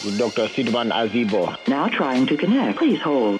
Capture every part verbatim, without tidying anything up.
Doctor Sidman Azibo. Now trying to connect. Please hold.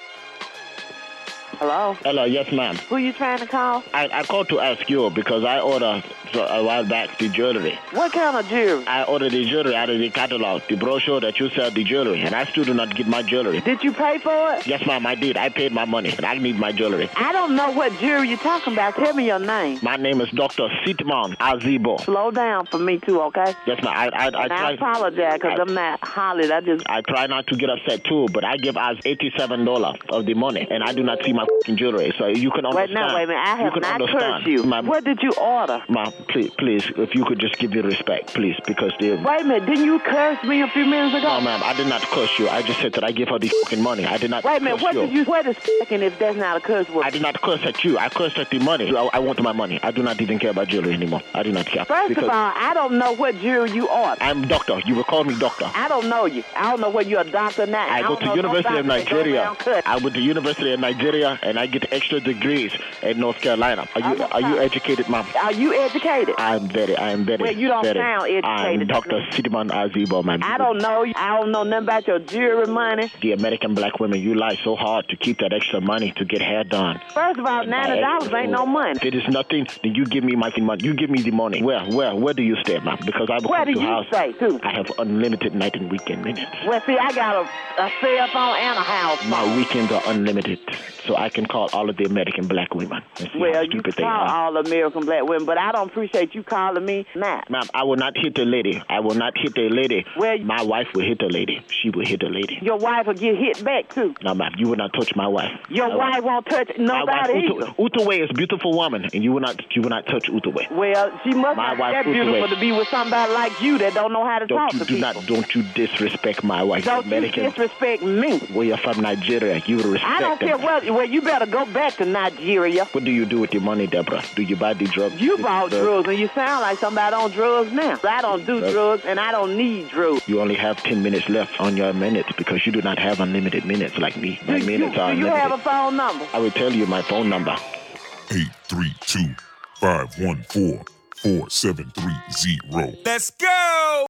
Hello? Hello, yes, ma'am. Who you trying to call? I, I called to ask you because I ordered so, a while back the jewelry. What kind of jewelry? I ordered the jewelry out of the catalog, the brochure that you sell the jewelry, and I still do not get my jewelry. Did you pay for it? Yes, ma'am, I did. I paid my money, and I need my jewelry. I don't know what jewelry you're talking about. Tell me your name. My name is Doctor Sidman Azibo. Slow down for me, too, okay? Yes, ma'am. I, I, I, and try, I apologize because I'm not hollered. I just... I try not to get upset, too, but I give us eighty-seven dollars of the money, and I do not see my f***ing jewelry, so you can understand. Wait, no, wait a minute. I have you not understand. cursed you. Ma'am, what did you order? Ma'am, please, please, if you could just give your respect, please, because they... Wait a minute. Didn't you curse me a few minutes ago? No, ma'am, I did not curse you. I just said that I give her the fucking money. I did not Wait a minute. curse What you. did you... Wait a second if that's not a curse word. I did not curse at you. I cursed at the money. I, I want my money. I do not even care about jewelry anymore. I do not care. First because of all, I don't know what jewelry you ordered. I'm doctor. You will call me doctor. I don't know you. I don't know whether you're a doctor or not. I, I go to University of Nigeria. I went to University of Nigeria, and I get extra degrees in North Carolina. Are you are you educated, ma'am? Are you educated? I'm very, I am very. Well, you don't very, sound educated. I'm Doctor Sidman Azibo, ma'am. I don't know you. I don't know nothing about your jewelry money. The American black women, you lie so hard to keep that extra money to get hair done. First of all, ninety dollars ain't no money. It is nothing. Then you give me my money. You give me the money. Where, where, where do you stay, ma'am? Because I will Where come do to you house. stay, too? I have unlimited night and weekend minutes. Well, see, I got a, a cell phone and a house phone. My weekends are unlimited, so I can call all of the American black women and see well, how you stupid call they are. all American black women, but I don't appreciate you calling me Matt. Ma'am, I will not hit a lady. I will not hit a lady. Well, my wife will hit a lady. She will hit a lady. Your wife will get hit back, too. No, ma'am, you will not touch my wife. Your my wife, wife won't touch nobody either. Utuwe is a beautiful woman, and you will not you will not touch Utuwe. Well, she must my not wife, that beautiful Utuwe. to be with somebody like you that don't know how to don't talk you, to do people. Not, don't you disrespect my wife. Don't American. you disrespect me. Well, you're from Nigeria. You respect I don't care. them. Well, well, you better go back to Nigeria. What do you do with your money, Deborah? Do you buy the drugs? You the, bought the, drugs, and you sound like somebody on drugs now. I don't do That's, drugs, and I don't need drugs. You only have ten minutes left on your minutes because you do not have unlimited minutes like me. My do minutes you, are Do you unlimited. have a phone number? I will tell you my phone number. eight three two, five one four, four seven three zero. Let's go!